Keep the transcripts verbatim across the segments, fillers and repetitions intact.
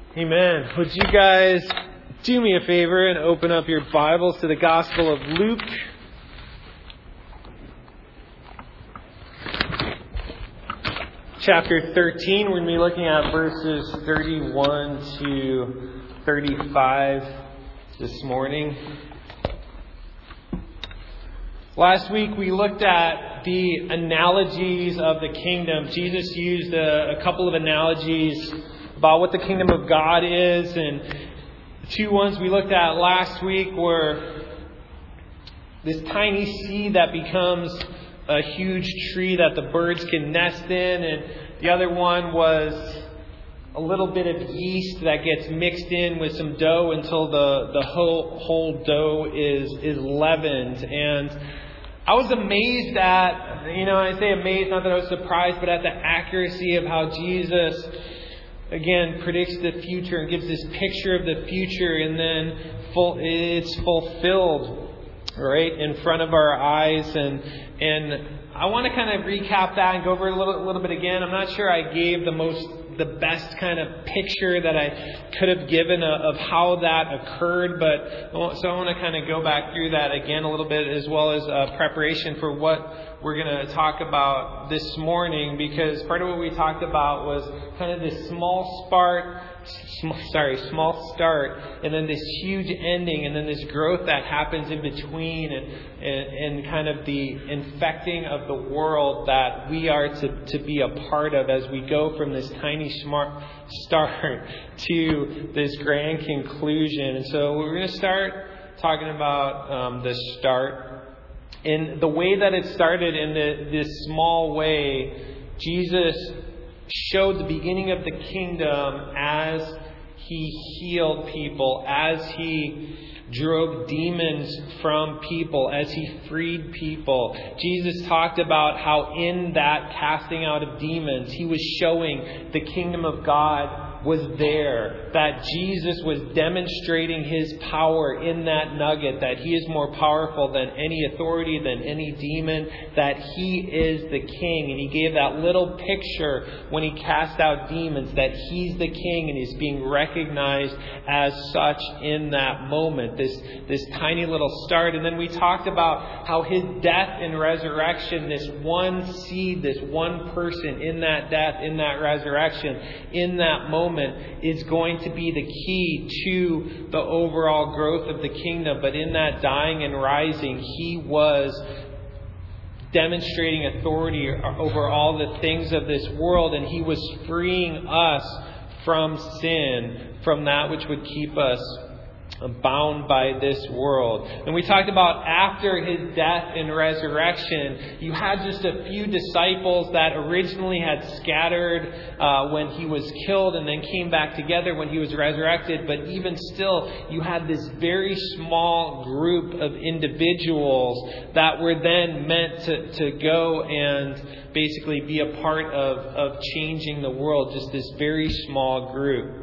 Amen. Would you guys do me a favor and open up your Bibles to the Gospel of Luke? Chapter thirteen. We're going to be looking at verses thirty-one to thirty-five this morning. Last week we looked at the analogies of the kingdom. Jesus used a, a couple of analogies about what the kingdom of God is, and the two ones we looked at last week were this tiny seed that becomes a huge tree that the birds can nest in, and the other one was a little bit of yeast that gets mixed in with some dough until the, the whole, whole dough is, is leavened. And I was amazed at, you know, I say amazed, not that I was surprised, but at the accuracy of how Jesus, again, predicts the future and gives this picture of the future, and then full, it's fulfilled right in front of our eyes. And and I want to kind of recap that and go over a little, little bit again. I'm not sure I gave the most, the best kind of picture that I could have given of how that occurred, but so I want to kind of go back through that again a little bit, as well as uh, preparation for what we're going to talk about this morning, because part of what we talked about was kind of this small spark, sm- sorry, small start, and then this huge ending, and then this growth that happens in between, and, and, and kind of the infecting of the world that we are to, to be a part of as we go from this tiny smart start to this grand conclusion. And so we're going to start talking about um, the start. In the way that it started, in the, this small way, Jesus showed the beginning of the kingdom as He healed people, as He drove demons from people, as He freed people. Jesus talked about how in that casting out of demons, He was showing the kingdom of God was there, that Jesus was demonstrating His power in that nugget, that He is more powerful than any authority, than any demon, that He is the King. And He gave that little picture when He cast out demons, that He's the King and He's being recognized as such in that moment, this, this tiny little start. And then we talked about how His death and resurrection, this one seed, this one person in that death, in that resurrection, in that moment, is going to be the key to the overall growth of the kingdom. But in that dying and rising, He was demonstrating authority over all the things of this world, and He was freeing us from sin, from that which would keep us bound by this world. And we talked about after His death and resurrection, you had just a few disciples that originally had scattered uh, when He was killed and then came back together when He was resurrected. But even still, you had this very small group of individuals that were then meant to, to go and basically be a part of, of changing the world. Just this very small group.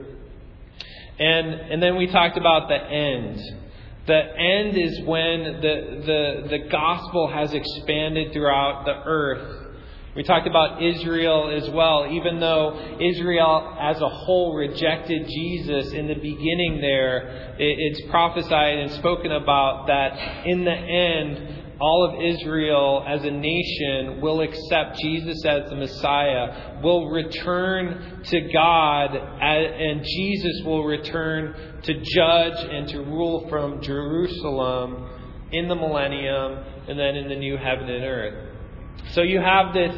And and then we talked about the end. The end is when the, the, the gospel has expanded throughout the earth. We talked about Israel as well. Even though Israel as a whole rejected Jesus in the beginning there, it, it's prophesied and spoken about that in the end, all of Israel as a nation will accept Jesus as the Messiah, will return to God, and Jesus will return to judge and to rule from Jerusalem in the millennium and then in the new heaven and earth. So you have this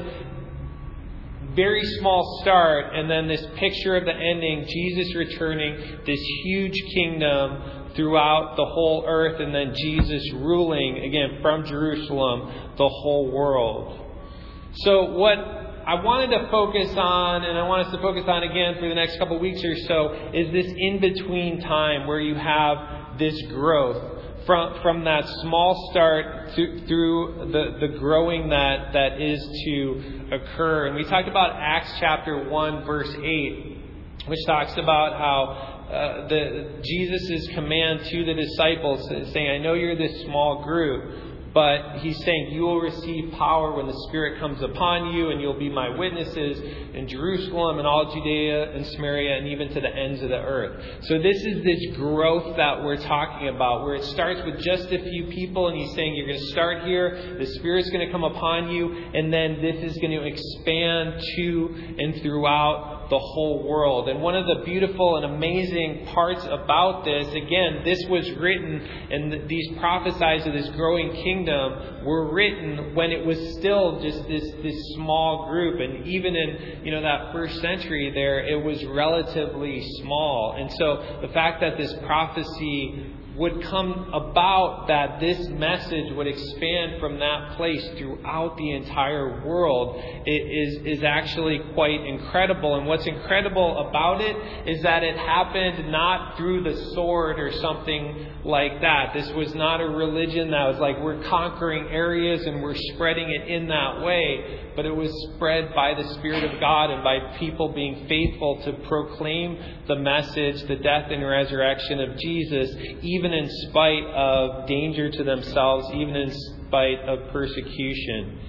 very small start, and then this picture of the ending, Jesus returning, this huge kingdom throughout the whole earth, and then Jesus ruling, again, from Jerusalem, the whole world. So what I wanted to focus on, and I want us to focus on again for the next couple of weeks or so, is this in-between time where you have this growth. From from that small start to, through the, the growing that, that is to occur. And we talked about Acts chapter one, verse eight, which talks about how uh, the Jesus' command to the disciples, saying, I know you're this small group, But he's saying you will receive power when the Spirit comes upon you, and you'll be my witnesses in Jerusalem and all Judea and Samaria and even to the ends of the earth. So this is this growth that we're talking about, where it starts with just a few people, and he's saying you're going to start here, the Spirit's going to come upon you, and then this is going to expand to and throughout the whole world. And one of the beautiful and amazing parts about this, again, this was written, and these prophesies of this growing kingdom were written when it was still just this this small group. And even in, you know, that first century there, it was relatively small. And so the fact that this prophecy would come about, that this message would expand from that place throughout the entire world, is is actually quite incredible. And what's incredible about it is that it happened not through the sword or something like that. This was not a religion that was like, we're conquering areas and we're spreading it in that way. But it was spread by the Spirit of God and by people being faithful to proclaim the message, the death and resurrection of Jesus, even in spite of danger to themselves, even in spite of persecution.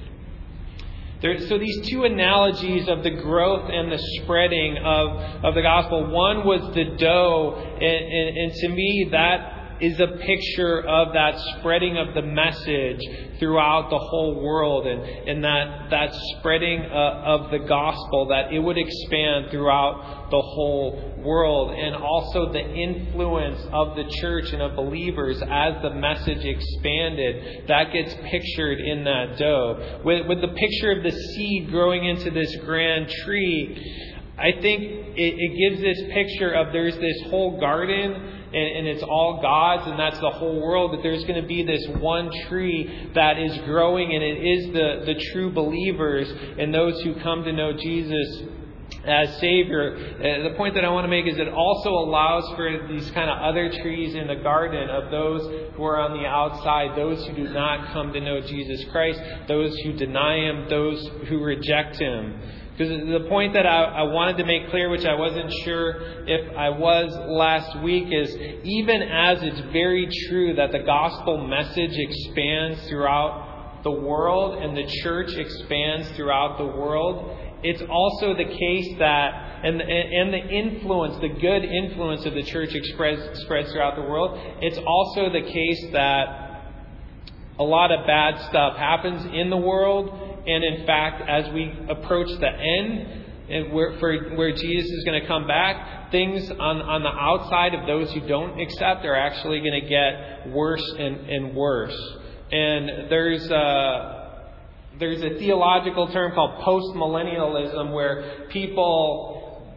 There, so these two analogies of the growth and the spreading of, of the gospel. One was the dough, and, and, and to me that is a picture of that spreading of the message throughout the whole world, and, and that, that spreading uh, of the gospel, that it would expand throughout the whole world. And also the influence of the church and of believers as the message expanded, that gets pictured in that dough. With, with the picture of the seed growing into this grand tree, I think it, it gives this picture of there's this whole garden, and, and it's all God's, and that's the whole world, but there's going to be this one tree that is growing, and it is the, the true believers and those who come to know Jesus as Savior. Uh, the point that I want to make is it also allows for these kind of other trees in the garden of those who are on the outside, those who do not come to know Jesus Christ, those who deny Him, those who reject Him. Because the point that I, I wanted to make clear, which I wasn't sure if I was last week, is even as it's very true that the gospel message expands throughout the world and the church expands throughout the world, it's also the case that, and, and the influence, the good influence of the church spreads, spreads throughout the world, it's also the case that a lot of bad stuff happens in the world. And in fact, as we approach the end, and where, for, where Jesus is going to come back, things on, on the outside of those who don't accept are actually going to get worse and, and worse. And there's a, there's a theological term called postmillennialism, where people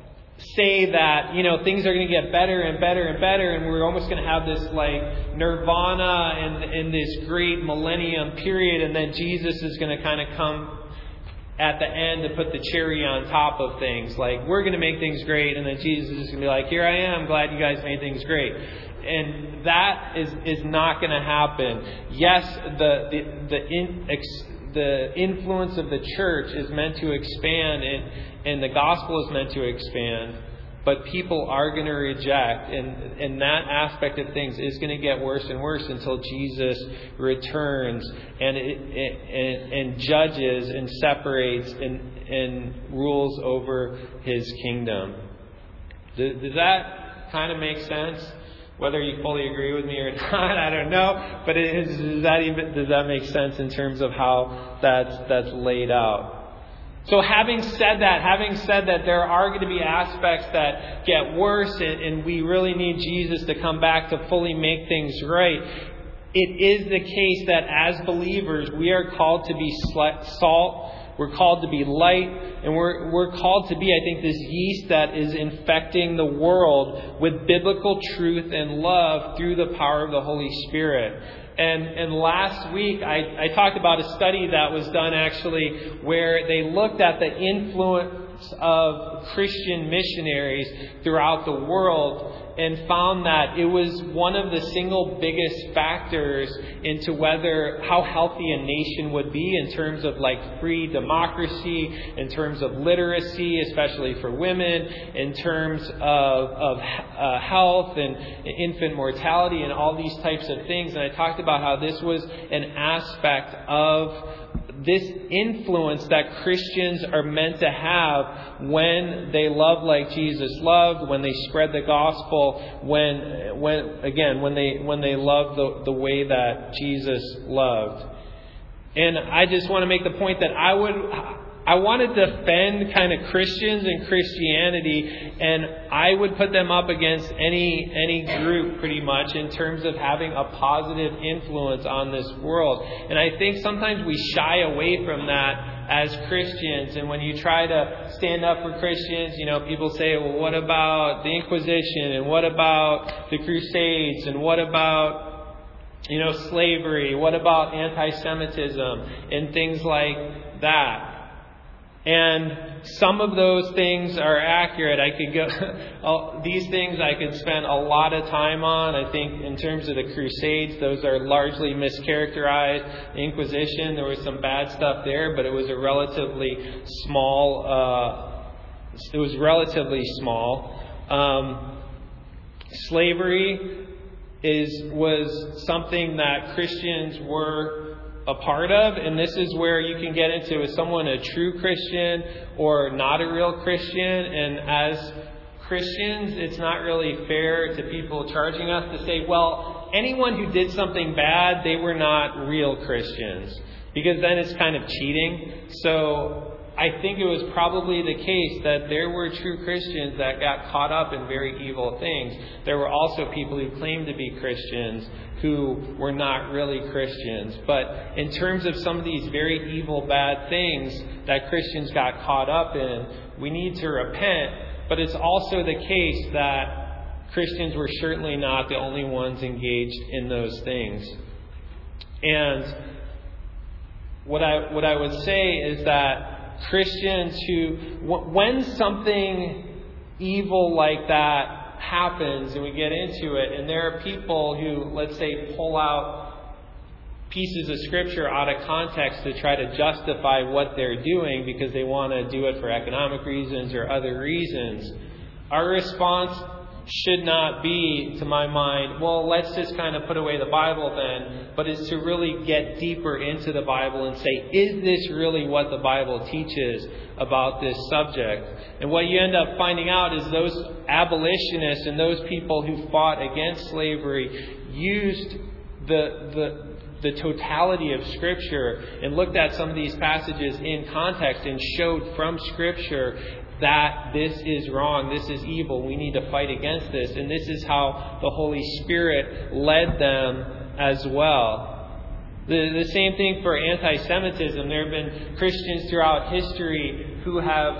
say that, you know, things are going to get better and better and better, and we're almost going to have this like nirvana and, and this great millennium period, and then Jesus is going to kind of come at the end to put the cherry on top of things. Like, we're going to make things great, and then Jesus is going to be like, here I am, glad you guys made things great. And that is, is not going to happen. Yes, the the the, in, ex, the influence of the church is meant to expand, and And the gospel is meant to expand, but people are going to reject, and, and that aspect of things is going to get worse and worse until Jesus returns and it, and, and judges and separates and, and rules over His kingdom. Does, does that kind of make sense? Whether you fully agree with me or not, I don't know. But it is, does that even does that make sense in terms of how that's that's laid out? So having said that, having said that there are going to be aspects that get worse, and, and we really need Jesus to come back to fully make things right, it is the case that as believers, we are called to be salt, we're called to be light, and we're, we're called to be, I think, this yeast that is infecting the world with biblical truth and love through the power of the Holy Spirit. And and last week, I, I talked about a study that was done actually where they looked at the influence of Christian missionaries throughout the world and found that it was one of the single biggest factors into whether how healthy a nation would be in terms of like free democracy, in terms of literacy, especially for women, in terms of, of uh, health and infant mortality and all these types of things. And I talked about how this was an aspect of this influence that Christians are meant to have when they love like Jesus loved, when they spread the gospel, when, when again, when they when they love the, the way that Jesus loved. And I just want to make the point that I would I want to defend kind of Christians and Christianity, and I would put them up against any any group pretty much in terms of having a positive influence on this world. And I think sometimes we shy away from that as Christians. And when you try to stand up for Christians, you know, people say, well, what about the Inquisition? And what about the Crusades? And what about, you know, slavery? What about anti-Semitism? And things like that. And some of those things are accurate. I could go, these things I could spend a lot of time on. I think in terms of the Crusades, those are largely mischaracterized. The Inquisition, there was some bad stuff there, but it was a relatively small, uh, it was relatively small. Um, slavery is, was something that Christians were a part of, and this is where you can get into, is someone a true Christian or not a real Christian? And as Christians, it's not really fair to people charging us to say, well, anyone who did something bad, they were not real Christians, because then it's kind of cheating. So I think it was probably the case that there were true Christians that got caught up in very evil things. There were also people who claimed to be Christians who were not really Christians. But in terms of some of these very evil, bad things that Christians got caught up in, we need to repent. But it's also the case that Christians were certainly not the only ones engaged in those things. And what I what I would say is that Christians who, when something evil like that happens and we get into it, and there are people who, let's say, pull out pieces of Scripture out of context to try to justify what they're doing because they want to do it for economic reasons or other reasons, our response should not be, to my mind, well, let's just kind of put away the Bible then, but is to really get deeper into the Bible and say, is this really what the Bible teaches about this subject? And what you end up finding out is those abolitionists and those people who fought against slavery used the the the totality of Scripture and looked at some of these passages in context and showed from Scripture that this is wrong, this is evil, we need to fight against this. And this is how the Holy Spirit led them as well. The, the same thing for anti-Semitism. There have been Christians throughout history who have,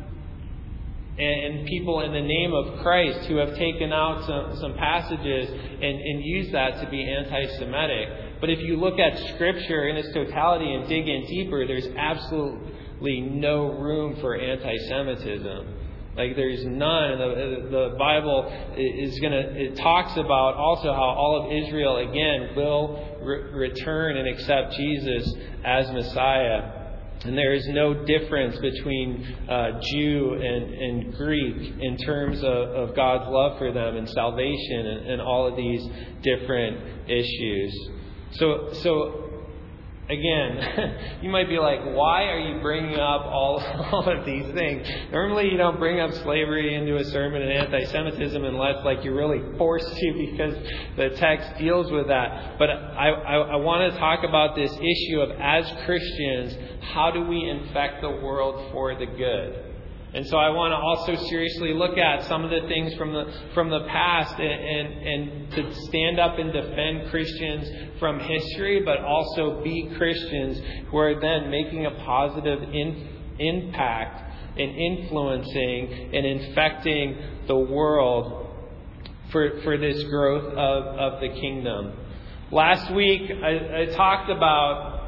and people in the name of Christ, who have taken out some, some passages and, and used that to be anti-Semitic. But if you look at Scripture in its totality and dig in deeper, there's absolutely no room for anti-Semitism. Like, there's none. The, the Bible is going to, it talks about also how all of Israel, again, will re- return and accept Jesus as Messiah. And there is no difference between uh, Jew and, and Greek in terms of, of God's love for them and salvation and, and all of these different issues. So, so again, you might be like, why are you bringing up all, all of these things? Normally you don't bring up slavery into a sermon and anti-Semitism unless like you're really forced to, because the text deals with that. But I, I, I want to talk about this issue of, as Christians, how do we infect the world for the good? And so I want to also seriously look at some of the things from the from the past and, and, and to stand up and defend Christians from history, but also be Christians who are then making a positive in, impact and influencing and infecting the world for, for this growth of, of the kingdom. Last week I, I talked about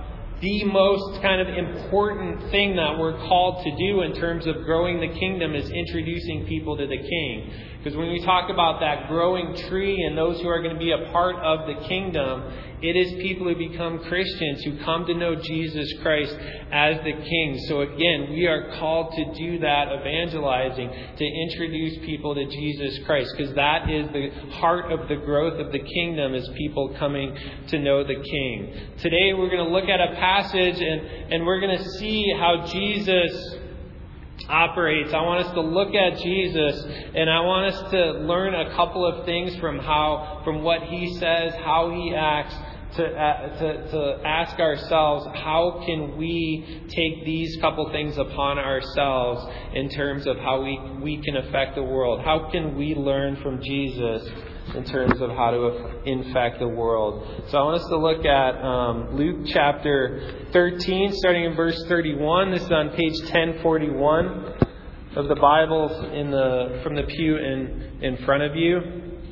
the most kind of important thing that we're called to do in terms of growing the kingdom is introducing people to the King. Because when we talk about that growing tree and those who are going to be a part of the kingdom, it is people who become Christians, who come to know Jesus Christ as the King. So again, we are called to do that, evangelizing, to introduce people to Jesus Christ, because that is the heart of the growth of the kingdom, is people coming to know the King. Today we're going to look at a passage and, and we're going to see how Jesus operates. I want us to look at Jesus, and I want us to learn a couple of things from how, from what he says, how he acts, to, uh, to, to ask ourselves, how can we take these couple things upon ourselves in terms of how we, we can affect the world? How can we learn from Jesus in terms of how to infect the world? So I want us to look at um, Luke chapter thirteen, starting in verse thirty-one. This is on page ten forty-one of the Bibles in the from the pew in, in front of you.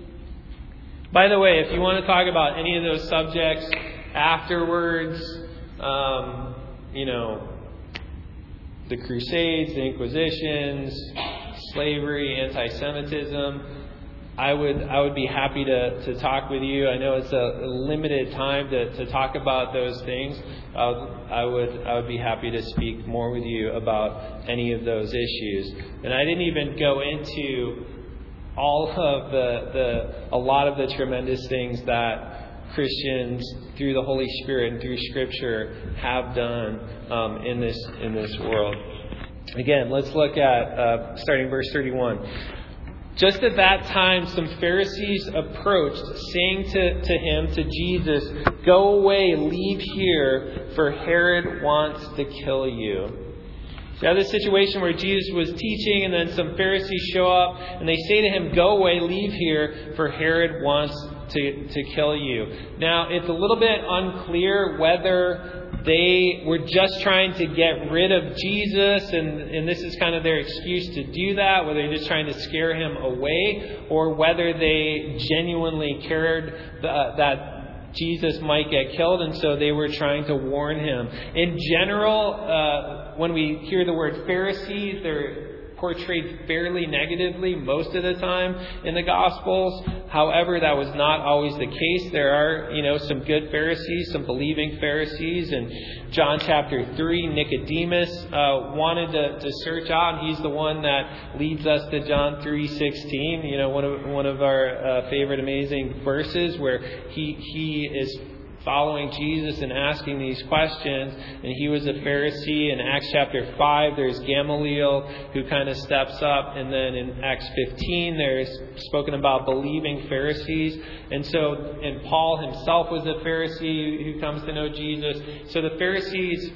By the way, if you want to talk about any of those subjects afterwards, um, you know, the Crusades, the Inquisitions, slavery, anti-Semitism, I would I would be happy to, to talk with you. I know it's a limited time to, to talk about those things. Uh, I would I would be happy to speak more with you about any of those issues. And I didn't even go into all of the, the a lot of the tremendous things that Christians, through the Holy Spirit and through Scripture, have done um, in this in this world. Again, let's look at uh, starting verse thirty-one. Just at that time, some Pharisees approached, saying to, to him, to Jesus, "Go away, leave here, for Herod wants to kill you." So you have this situation where Jesus was teaching, and then some Pharisees show up, and they say to him, "Go away, leave here, for Herod wants to, to kill you." Now, it's a little bit unclear whether they were just trying to get rid of Jesus, and, and this is kind of their excuse to do that, whether they're just trying to scare him away, or whether they genuinely cared uh, that Jesus might get killed, and so they were trying to warn him. In general, uh, when we hear the word Pharisees, they're portrayed fairly negatively most of the time in the Gospels. However, that was not always the case. There are, you know, some good Pharisees, some believing Pharisees. In John chapter three, Nicodemus uh, wanted to, to search out. He's the one that leads us to John three sixteen. You know, one of one of our uh, favorite amazing verses where he he is following Jesus and asking these questions. And he was a Pharisee. In Acts chapter five, there's Gamaliel who kind of steps up. And then in Acts fifteen, there's spoken about believing Pharisees. And so, and Paul himself was a Pharisee who comes to know Jesus. So the Pharisees,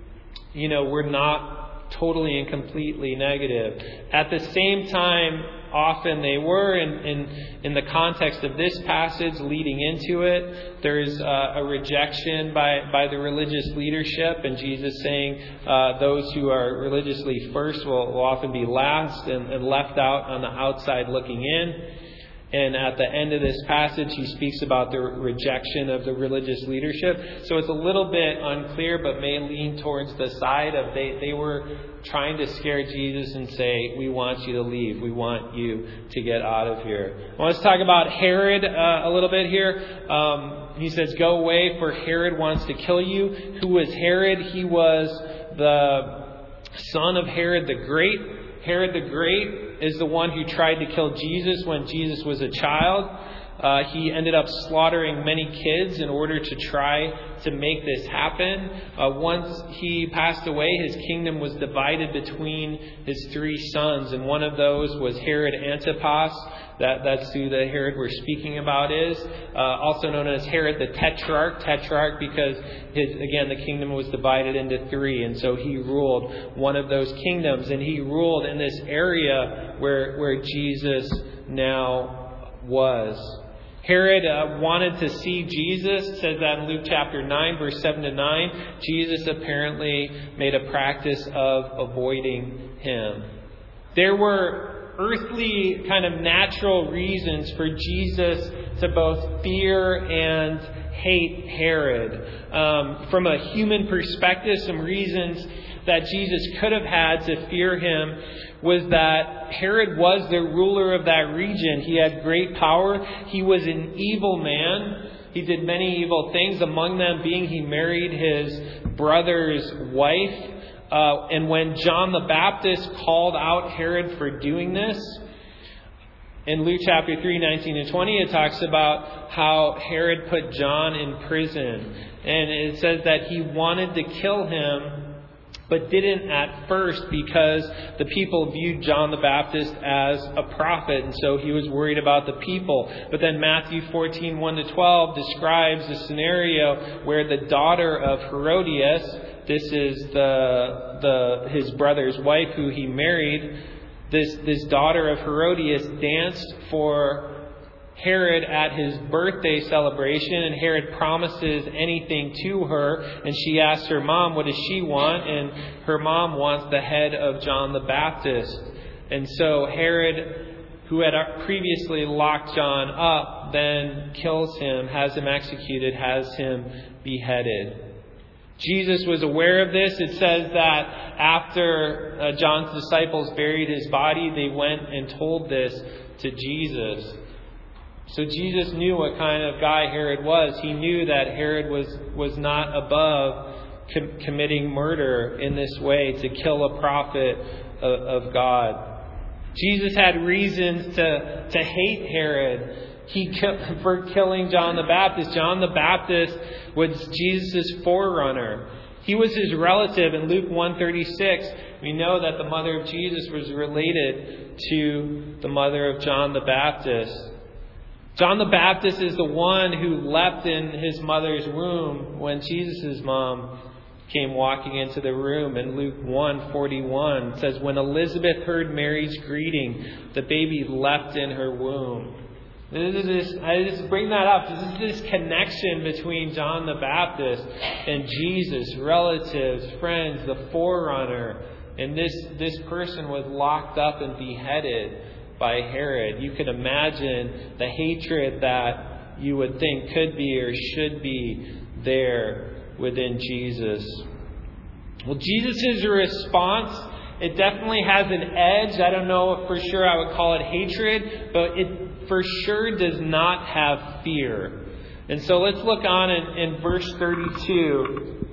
you know, were not totally and completely negative. At the same time, often they were, in, in, in the context of this passage leading into it, there's uh, a rejection by, by the religious leadership, and Jesus saying uh, those who are religiously first will, will often be last and, and left out on the outside looking in. And at the end of this passage, he speaks about the rejection of the religious leadership. So it's a little bit unclear, but may lean towards the side of they, they were trying to scare Jesus and say, "We want you to leave. We want you to get out of here." I want to talk about Herod uh, a little bit here. Um, he says, "Go away, for Herod wants to kill you." Who was Herod? He was the son of Herod the Great. Herod the Great is the one who tried to kill Jesus when Jesus was a child. Uh, he ended up slaughtering many kids in order to try to make this happen. Uh, once he passed away, his kingdom was divided between his three sons, and one of those was Herod Antipas. That, that's who the Herod we're speaking about is. Uh, also known as Herod the Tetrarch. Tetrarch because, his, again, the kingdom was divided into three. And so he ruled one of those kingdoms. And he ruled in this area where, where Jesus now was. Herod uh, wanted to see Jesus. It says that in Luke chapter nine, verse seven to nine. Jesus apparently made a practice of avoiding him. There were earthly kind of natural reasons for Jesus to both fear and hate Herod. Um, from a human perspective, some reasons that Jesus could have had to fear him was that Herod was the ruler of that region. He had great power. He was an evil man. He did many evil things, among them being he married his brother's wife. Uh, and when John the Baptist called out Herod for doing this, in Luke chapter three, nineteen and twenty, it talks about how Herod put John in prison. And it says that he wanted to kill him, but didn't at first because the people viewed John the Baptist as a prophet, and so he was worried about the people. But then Matthew fourteen, one to twelve describes a scenario where the daughter of Herodias, this is the the his brother's wife who he married, this, this daughter of Herodias danced for Herod at his birthday celebration, and Herod promises anything to her, and she asks her mom, what does she want? And her mom wants the head of John the Baptist. And so Herod, who had previously locked John up, then kills him, has him executed, has him beheaded. Jesus was aware of this. It says that after uh, John's disciples buried his body, they went and told this to Jesus. So Jesus knew what kind of guy Herod was. He knew that Herod was, was not above com- committing murder in this way, to kill a prophet of, of God. Jesus had reasons to, to hate Herod he ki- for killing John the Baptist. John the Baptist was Jesus' forerunner. He was his relative. In Luke one thirty-six, we know that the mother of Jesus was related to the mother of John the Baptist. John the Baptist is the one who leapt in his mother's womb when Jesus' mom came walking into the room. In Luke one forty-one, it says, when Elizabeth heard Mary's greeting, the baby leapt in her womb. This is this, I just bring that up. This is this connection between John the Baptist and Jesus, relatives, friends, the forerunner. And this, this person was locked up and beheaded by Herod. You can imagine the hatred that you would think could be or should be there within Jesus. Well, Jesus' response, it definitely has an edge. I don't know if for sure I would call it hatred, but it for sure does not have fear. And so let's look on in, in verse thirty-two.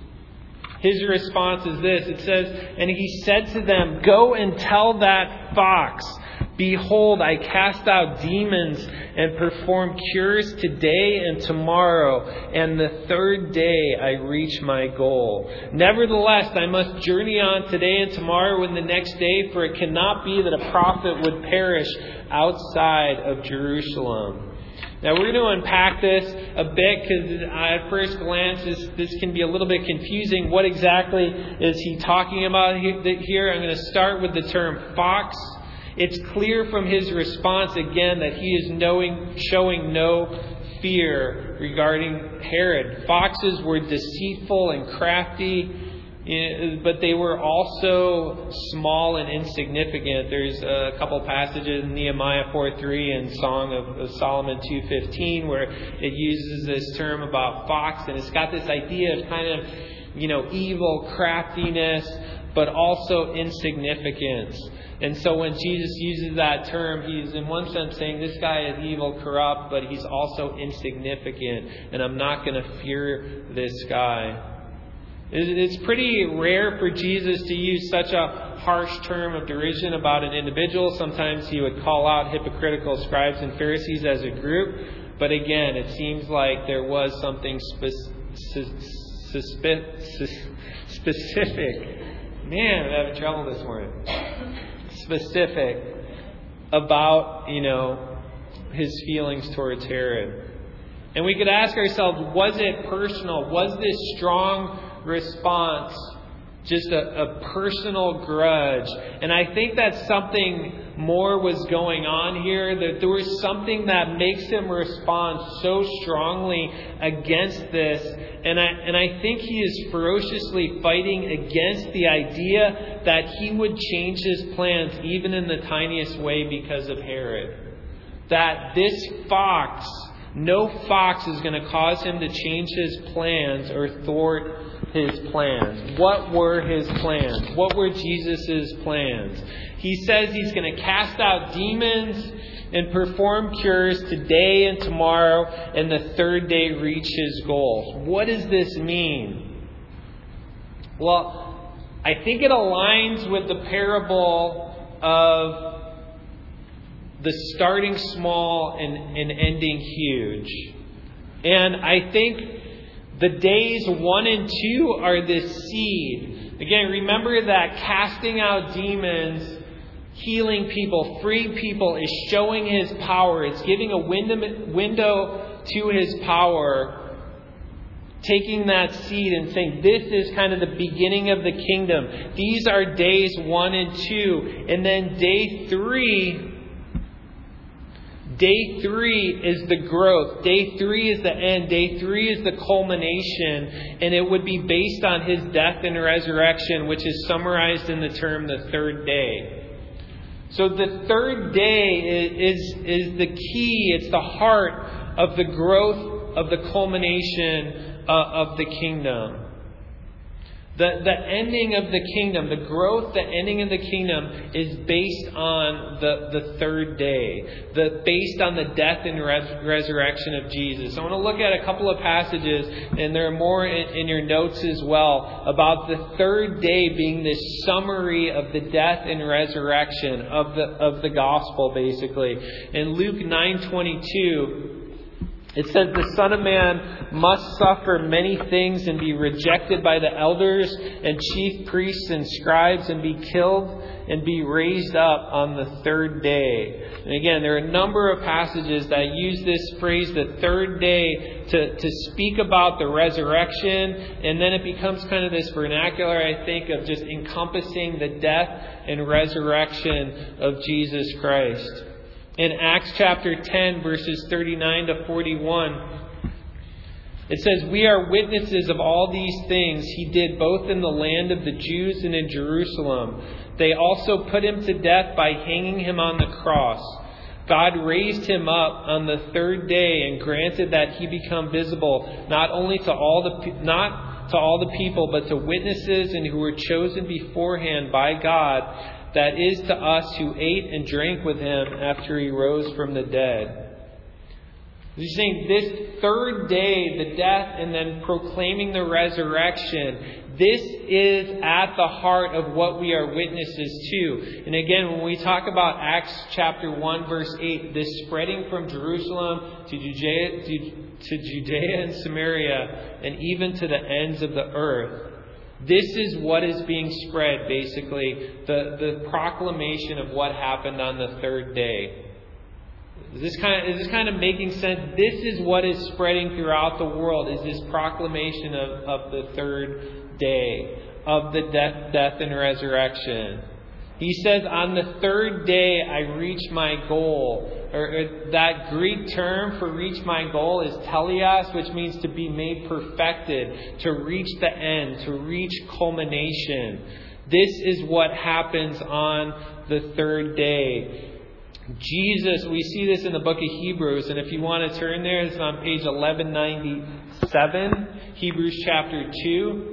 His response is this. It says, and he said to them, go and tell that fox, behold, I cast out demons and perform cures today and tomorrow, and the third day I reach my goal. Nevertheless, I must journey on today and tomorrow and the next day, for it cannot be that a prophet would perish outside of Jerusalem. Now, we're going to unpack this a bit because at first glance this, this can be a little bit confusing. What exactly is he talking about here? I'm going to start with the term fox. It's clear from his response again that he is knowing, showing no fear regarding Herod. Foxes were deceitful and crafty, but they were also small and insignificant. There's a couple passages in Nehemiah four three and Song of, of Solomon two fifteen where it uses this term about fox, and it's got this idea of kind of, you know, evil, craftiness, but also insignificance. And so when Jesus uses that term, he's in one sense saying this guy is evil, corrupt, but he's also insignificant, and I'm not going to fear this guy. It's pretty rare for Jesus to use such a harsh term of derision about an individual. Sometimes he would call out hypocritical scribes and Pharisees as a group. But again, it seems like there was something spe- suspe- specific. Man, I'm having trouble this morning. Specific about, you know, his feelings towards Herod. And we could ask ourselves, was it personal? Was this strong response just a, a personal grudge. And I think that something more was going on here, that there was something that makes him respond so strongly against this. And I, and I think he is ferociously fighting against the idea that he would change his plans even in the tiniest way because of Herod. That this fox, no fox is going to cause him to change his plans or thwart his plans. What were his plans? What were Jesus' plans? He says he's going to cast out demons and perform cures today and tomorrow, and the third day reach his goals. What does this mean? Well, I think it aligns with the parable of the starting small and, and ending huge. And I think the days one and two are this seed. Again, remember that casting out demons, healing people, freeing people is showing his power. It's giving a window, window to his power. Taking that seed and saying, this is kind of the beginning of the kingdom. These are days one and two. And then day three... Day three is the growth. Day three is the end. Day three is the culmination. And it would be based on his death and resurrection, which is summarized in the term the third day. So the third day is, is, is the key. It's the heart of the growth of the culmination uh, of the kingdom. The, the ending of the kingdom, the growth, the ending of the kingdom is based on the, the third day. The, based on the death and res, resurrection of Jesus. I want to look at a couple of passages, and there are more in, in your notes as well, about the third day being this summary of the death and resurrection of the, of the gospel, basically. In Luke nine twenty-two, it says, the Son of Man must suffer many things and be rejected by the elders and chief priests and scribes and be killed and be raised up on the third day. And again, there are a number of passages that use this phrase, the third day, to, to speak about the resurrection. And then it becomes kind of this vernacular, I think, of just encompassing the death and resurrection of Jesus Christ. In Acts chapter ten, verses thirty-nine to forty-one, it says, we are witnesses of all these things he did both in the land of the Jews and in Jerusalem. They also put him to death by hanging him on the cross. God raised him up on the third day and granted that he become visible not only to all the not to all the people, but to witnesses and who were chosen beforehand by God. That is to us who ate and drank with him after he rose from the dead. He's saying this third day, the death and then proclaiming the resurrection, this is at the heart of what we are witnesses to. And again, when we talk about Acts chapter one, verse eight, this spreading from Jerusalem to Judea, to, to Judea and Samaria, and even to the ends of the earth. This is what is being spread, basically, the, the proclamation of what happened on the third day. Is this kind of, is this kind of making sense? This is what is spreading throughout the world, is this proclamation of, of the third day, of the death, death and resurrection. He says, on the third day I reach my goal. Or, or that Greek term for reach my goal is teleos, which means to be made perfected, to reach the end, to reach culmination. This is what happens on the third day. Jesus, we see this in the book of Hebrews, and if you want to turn there, it's on page eleven ninety-seven, Hebrews chapter two.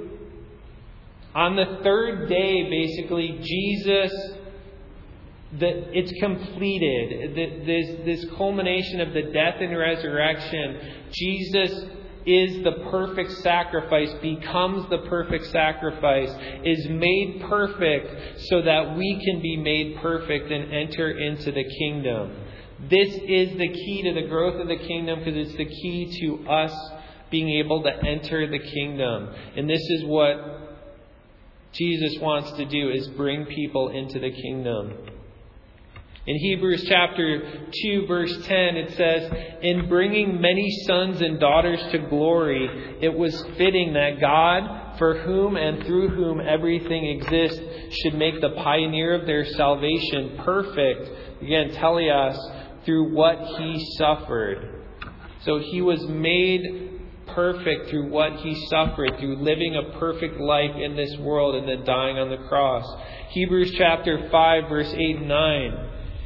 On the third day, basically, Jesus, the, it's completed. The, this, this culmination of the death and resurrection, Jesus is the perfect sacrifice, becomes the perfect sacrifice, is made perfect so that we can be made perfect and enter into the kingdom. This is the key to the growth of the kingdom, because it's the key to us being able to enter the kingdom. And this is what Jesus wants to do, is bring people into the kingdom. In Hebrews chapter two, verse ten, it says, in bringing many sons and daughters to glory, it was fitting that God, for whom and through whom everything exists, should make the pioneer of their salvation perfect, again, teleos, through what he suffered. So he was made perfect through what he suffered, through living a perfect life in this world and then dying on the cross. Hebrews chapter five, verse eight and nine.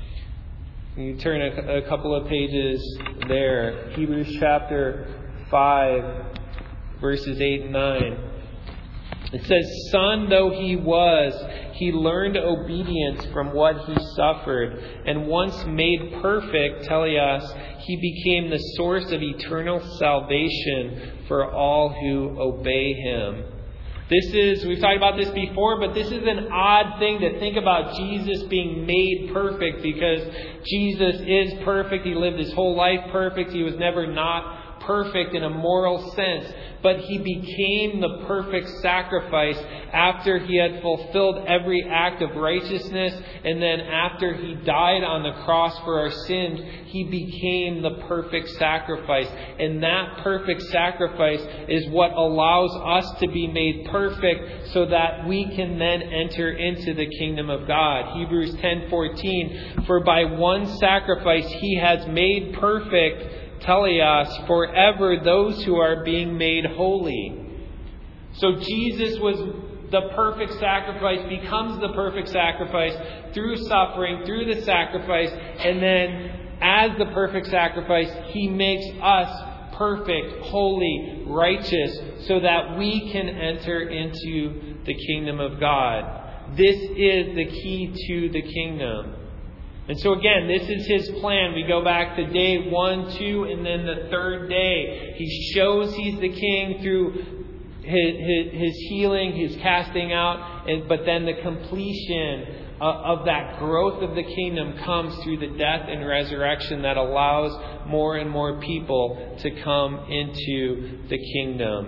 You turn a, a couple of pages there. Hebrews chapter five, verses eight and nine. It says, "Son though he was, he learned obedience from what he suffered. And once made perfect, teleos, he became the source of eternal salvation for all who obey him." This is, we've talked about this before, but this is an odd thing to think about Jesus being made perfect, because Jesus is perfect. He lived his whole life perfect. He was never not perfect in a moral sense, but he became the perfect sacrifice after he had fulfilled every act of righteousness, and then after he died on the cross for our sins, he became the perfect sacrifice. And that perfect sacrifice is what allows us to be made perfect so that we can then enter into the kingdom of God. Hebrews ten fourteen, "For by one sacrifice he has made perfect, teleos, forever those who are being made holy." So Jesus was the perfect sacrifice, becomes the perfect sacrifice through suffering, through the sacrifice, and then as the perfect sacrifice, he makes us perfect, holy, righteous, so that we can enter into the kingdom of God. This is the key to the kingdom. And so again, this is his plan. We go back to day one, two, and then the third day. He shows he's the king through his, his, his healing, his casting out, and, but then the completion of, of that growth of the kingdom comes through the death and resurrection that allows more and more people to come into the kingdom.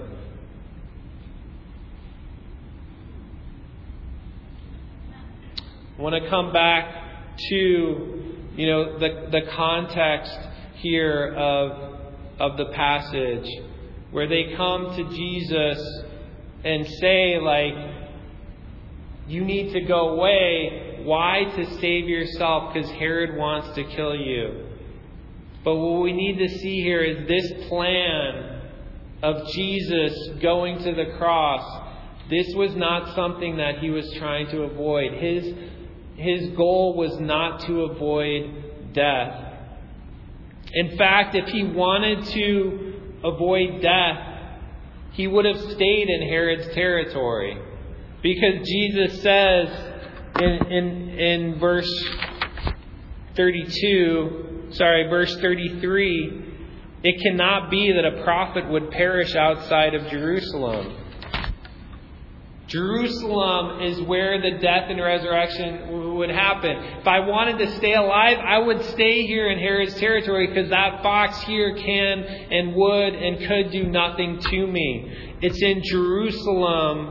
I want to come back to, you know, the the context here of of the passage, where they come to Jesus and say, like, you need to go away. Why? To save yourself, because Herod wants to kill you. But what we need to see here is this plan of Jesus going to the cross. This was not something that he was trying to avoid. His His goal was not to avoid death. In fact, if he wanted to avoid death, he would have stayed in Herod's territory. Because Jesus says in, in, in verse thirty-two, sorry, verse thirty-three, "It cannot be that a prophet would perish outside of Jerusalem." Jerusalem is where the death and resurrection would happen. If I wanted to stay alive, I would stay here in Herod's territory, because that fox here can and would and could do nothing to me. It's in Jerusalem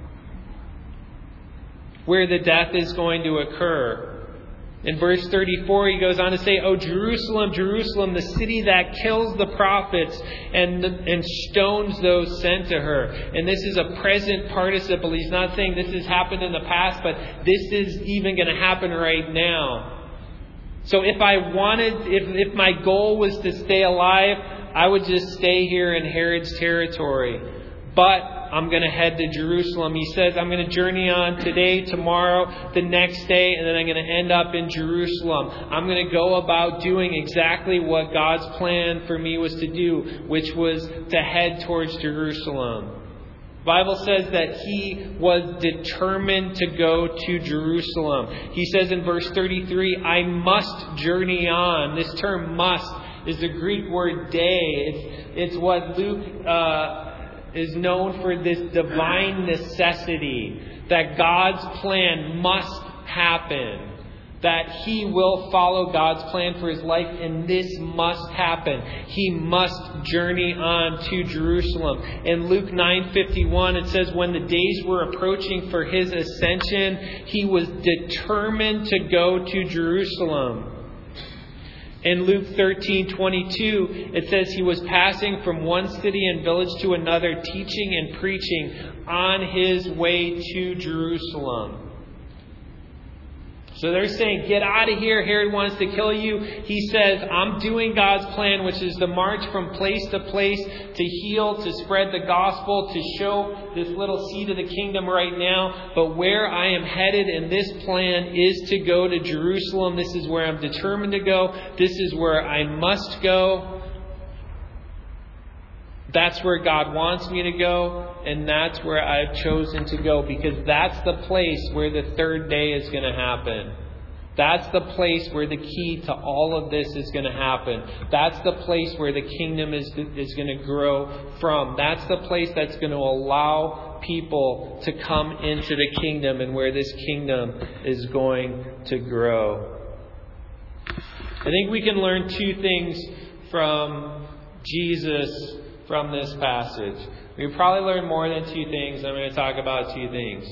where the death is going to occur. In verse thirty-four, he goes on to say, "O Jerusalem, Jerusalem, the city that kills the prophets and, and stones those sent to her." And this is a present participle. He's not saying this has happened in the past, but this is even going to happen right now. So if I wanted, if, if my goal was to stay alive, I would just stay here in Herod's territory. But I'm going to head to Jerusalem. He says, I'm going to journey on today, tomorrow, the next day, and then I'm going to end up in Jerusalem. I'm going to go about doing exactly what God's plan for me was to do, which was to head towards Jerusalem. The Bible says that he was determined to go to Jerusalem. He says in verse thirty-three, "I must journey on." This term "must" is the Greek word "day." It's, it's what Luke uh, is known for, this divine necessity, that God's plan must happen, that he will follow God's plan for his life, and this must happen. He must journey on to Jerusalem. In Luke nine fifty-one, it says, when the days were approaching for his ascension, he was determined to go to Jerusalem. In Luke thirteen twenty-two, it says he was passing from one city and village to another, teaching and preaching on his way to Jerusalem. So they're saying, get out of here. Herod wants to kill you. He says, I'm doing God's plan, which is to march from place to place, to heal, to spread the gospel, to show this little seed of the kingdom right now. But where I am headed in this plan is to go to Jerusalem. This is where I'm determined to go. This is where I must go. That's where God wants me to go, and that's where I've chosen to go, because that's the place where the third day is going to happen. That's the place where the key to all of this is going to happen. That's the place where the kingdom is, is going to grow from. That's the place that's going to allow people to come into the kingdom, and where this kingdom is going to grow. I think we can learn two things from Jesus from this passage. We probably learn more than two things. I'm going to talk about two things.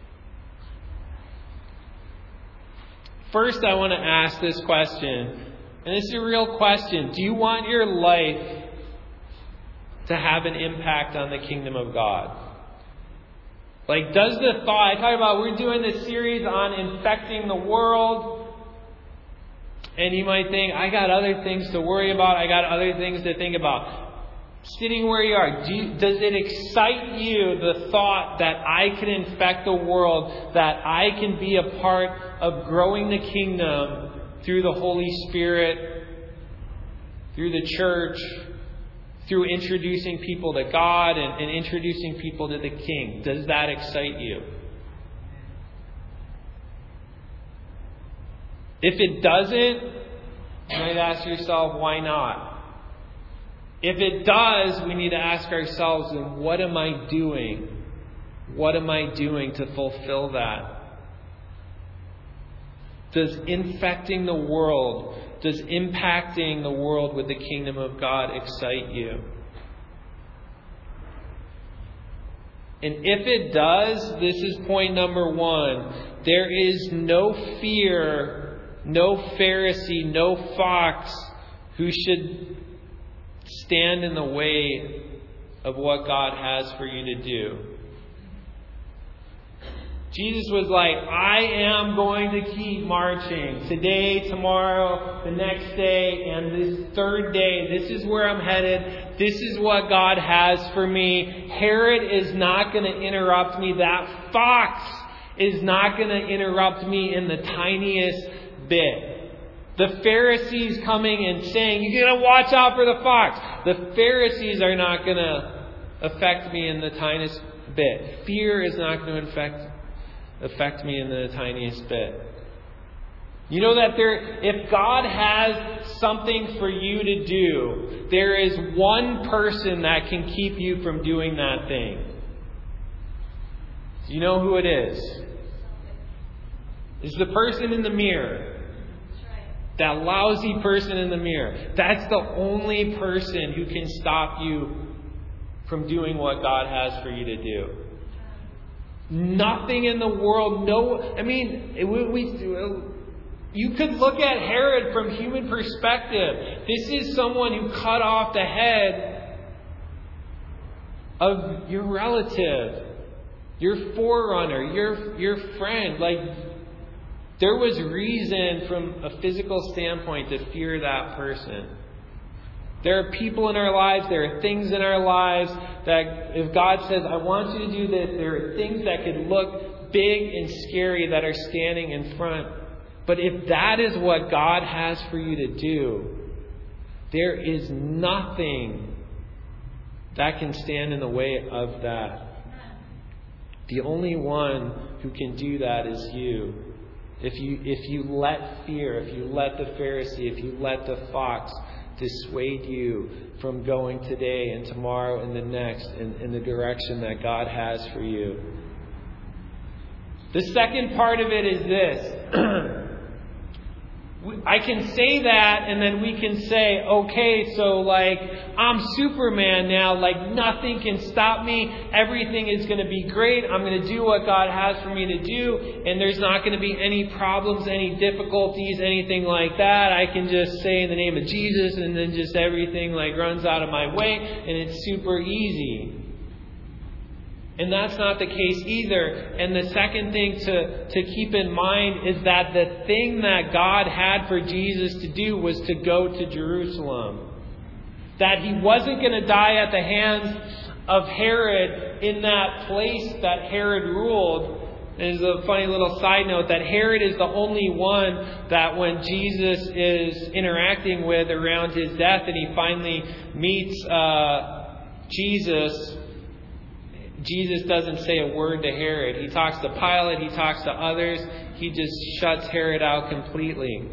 First, I want to ask this question, and this is a real question. Do you want your life to have an impact on the kingdom of God? Like, does the thought, I talk about, we're doing this series on infecting the world, and you might think, I got other things to worry about, I got other things to think about. Sitting where you are, do you, does it excite you, the thought that I can infect the world, that I can be a part of growing the kingdom through the Holy Spirit, through the church, through introducing people to God and, and introducing people to the King? Does that excite you? If it doesn't, you might ask yourself, why not? If it does, we need to ask ourselves, then what am I doing? What am I doing to fulfill that? Does infecting the world, does impacting the world with the kingdom of God excite you? And if it does, this is point number one. There is no fear, no Pharisee, no fox who should stand in the way of what God has for you to do. Jesus was like, I am going to keep marching. Today, tomorrow, the next day, and this third day. This is where I'm headed. This is what God has for me. Herod is not going to interrupt me. That fox is not going to interrupt me in the tiniest bit. The Pharisees coming and saying, you got to watch out for the fox. The Pharisees are not going to affect me in the tiniest bit. Fear is not going to affect affect me in the tiniest bit. You know that there, if God has something for you to do, there is one person that can keep you from doing that thing. Do you know who it is? It's the person in the mirror. That lousy person in the mirror. That's the only person who can stop you from doing what God has for you to do. Nothing in the world, no, I mean, we, we, you could look at Herod from human perspective. This is someone who cut off the head of your relative, your forerunner, your, your friend. Like, there was reason from a physical standpoint to fear that person. There are people in our lives, there are things in our lives that if God says, I want you to do this, there are things that could look big and scary that are standing in front. But if that is what God has for you to do, there is nothing that can stand in the way of that. The only one who can do that is you. If you if you let fear, if you let the Pharisee, if you let the fox dissuade you from going today and tomorrow and the next in, in the direction that God has for you. The second part of it is this. I can say that, and then we can say, okay, so like, I'm Superman now, like nothing can stop me, everything is going to be great, I'm going to do what God has for me to do, and there's not going to be any problems, any difficulties, anything like that. I can just say in the name of Jesus, and then just everything like runs out of my way, and it's super easy. And that's not the case either. And the second thing to, to keep in mind is that the thing that God had for Jesus to do was to go to Jerusalem. That he wasn't going to die at the hands of Herod in that place that Herod ruled. There's a funny little side note that Herod is the only one that when Jesus is interacting with around his death and he finally meets uh, Jesus, Jesus doesn't say a word to Herod. He talks to Pilate, he talks to others. He just shuts Herod out completely.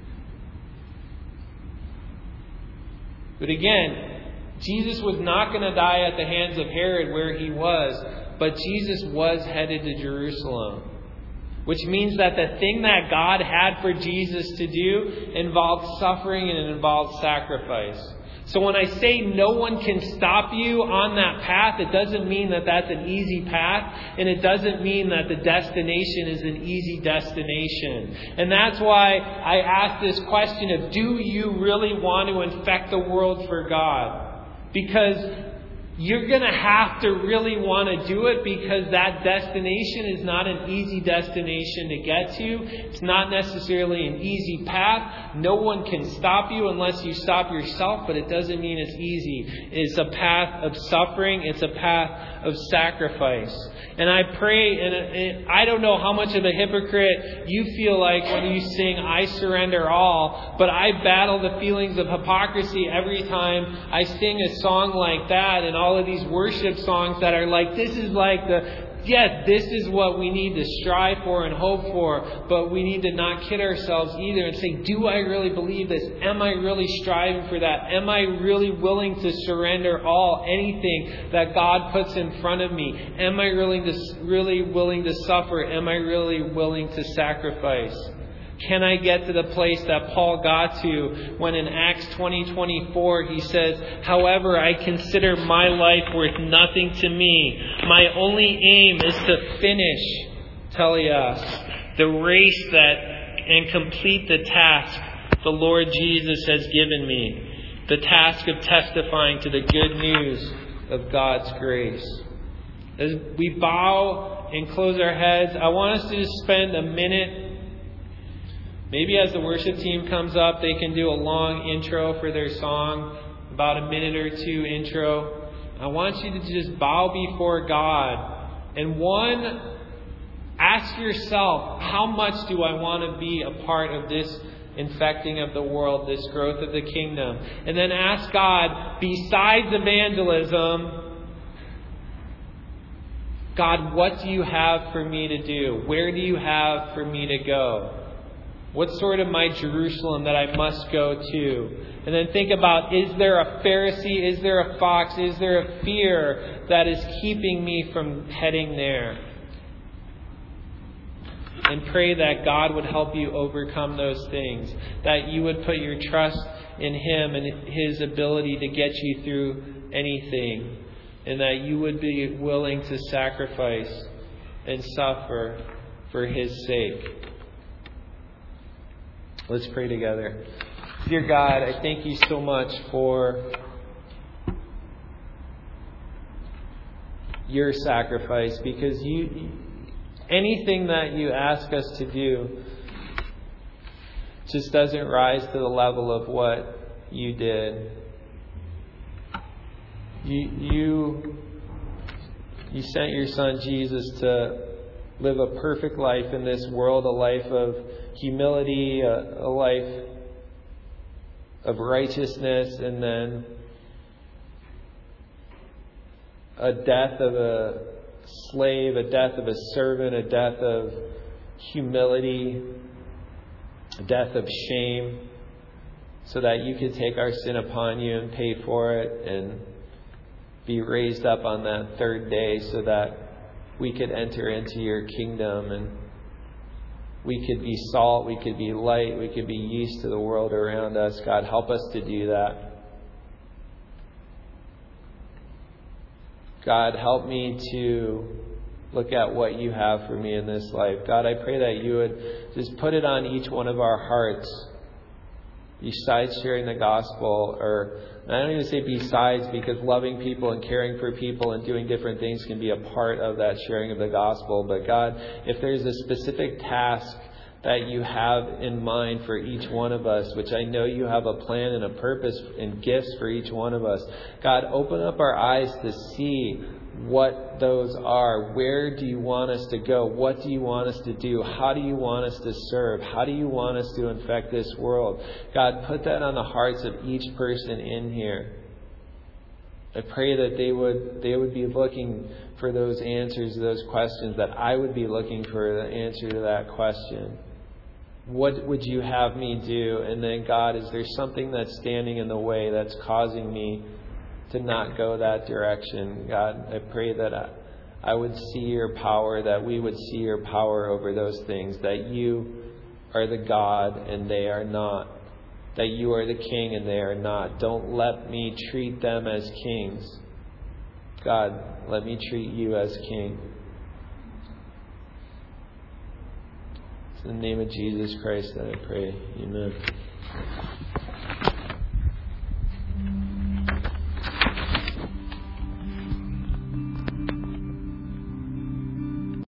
But again, Jesus was not going to die at the hands of Herod where he was, but Jesus was headed to Jerusalem. Which means that the thing that God had for Jesus to do involved suffering and it involved sacrifice. So when I say no one can stop you on that path, it doesn't mean that that's an easy path. And it doesn't mean that the destination is an easy destination. And that's why I asked this question of, do you really want to infect the world for God? Because you're going to have to really want to do it, because that destination is not an easy destination to get to. It's not necessarily an easy path. No one can stop you unless you stop yourself, but it doesn't mean it's easy. It's a path of suffering. It's a path of sacrifice. And I pray, and I don't know how much of a hypocrite you feel like when you sing I Surrender All, but I battle the feelings of hypocrisy every time I sing a song like that, and all of these worship songs that are like, this is like the, yes, this is what we need to strive for and hope for, but we need to not kid ourselves either and say, do I really believe this? Am I really striving for that? Am I really willing to surrender all, anything that God puts in front of me? Am I really, to, really willing to suffer? Am I really willing to sacrifice? Can I get to the place that Paul got to when in Acts twenty twenty-four he says, however, I consider my life worth nothing to me. My only aim is to finish, teleos, the race that and complete the task the Lord Jesus has given me. The task of testifying to the good news of God's grace. As we bow and close our heads, I want us to just spend a minute. Maybe as the worship team comes up, they can do a long intro for their song, about a minute or two intro. I want you to just bow before God. And one, ask yourself, how much do I want to be a part of this infecting of the world, this growth of the kingdom? And then ask God, besides evangelism, God, what do you have for me to do? Where do you have for me to go? What's sort of my Jerusalem that I must go to? And then think about, is there a Pharisee? Is there a fox? Is there a fear that is keeping me from heading there? And pray that God would help you overcome those things. That you would put your trust in Him and His ability to get you through anything. And that you would be willing to sacrifice and suffer for His sake. Let's pray together. Dear God, I thank you so much for your sacrifice, because you, anything that you ask us to do just doesn't rise to the level of what you did. You, you, you sent your Son Jesus to live a perfect life in this world, a life of humility, a, a life of righteousness, and then a death of a slave, a death of a servant, a death of humility, a death of shame, so that you could take our sin upon you and pay for it and be raised up on that third day so that we could enter into your kingdom. And we could be salt, we could be light, we could be yeast to the world around us. God, help us to do that. God, help me to look at what you have for me in this life. God, I pray that you would just put it on each one of our hearts. Besides sharing the gospel, or I don't even say besides, because loving people and caring for people and doing different things can be a part of that sharing of the gospel. But God, if there's a specific task that you have in mind for each one of us, which I know you have a plan and a purpose and gifts for each one of us, God, open up our eyes to see what those are. Where do you want us to go? What do you want us to do? How do you want us to serve? How do you want us to infect this world? God, put that on the hearts of each person in here. I pray that they would they would be looking for those answers to those questions, that I would be looking for the answer to that question. What would you have me do? And then, God, is there something that's standing in the way that's causing me to not go that direction? God, I pray that I, I would see your power, that we would see your power over those things, that you are the God and they are not, that you are the king and they are not. Don't let me treat them as kings. God, let me treat you as king. It's in the name of Jesus Christ that I pray. Amen.